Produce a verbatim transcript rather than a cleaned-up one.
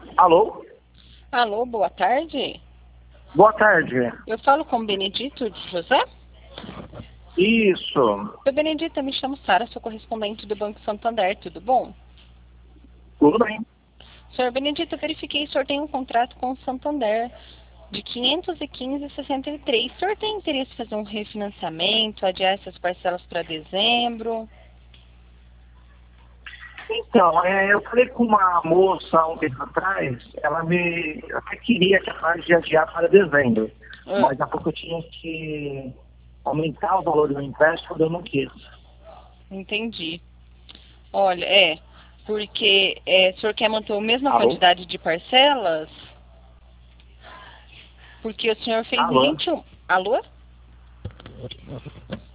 Alô? Alô, boa tarde. Boa tarde. Eu falo com o Benedito de José? Isso. Eu, Benedito, eu me chamo Sara, sou correspondente do Banco Santander, tudo bom? Tudo bem. Senhor Benedito, eu verifiquei, o senhor tem um contrato com o Santander de quinhentos e quinze vírgula sessenta e três. O senhor tem interesse em fazer um refinanciamento, adiar essas parcelas para dezembro? Então, é, eu falei com uma moça há um tempo atrás, ela me até queria capaz de adiar para dezembro, Ah, mas a pouco eu tinha que aumentar o valor do meu empréstimo, eu não quis. entendi. Olha, é, porque é, o senhor quer manter a mesma Alô? quantidade de parcelas? Porque o senhor fez Alô? vinte e um. Alô?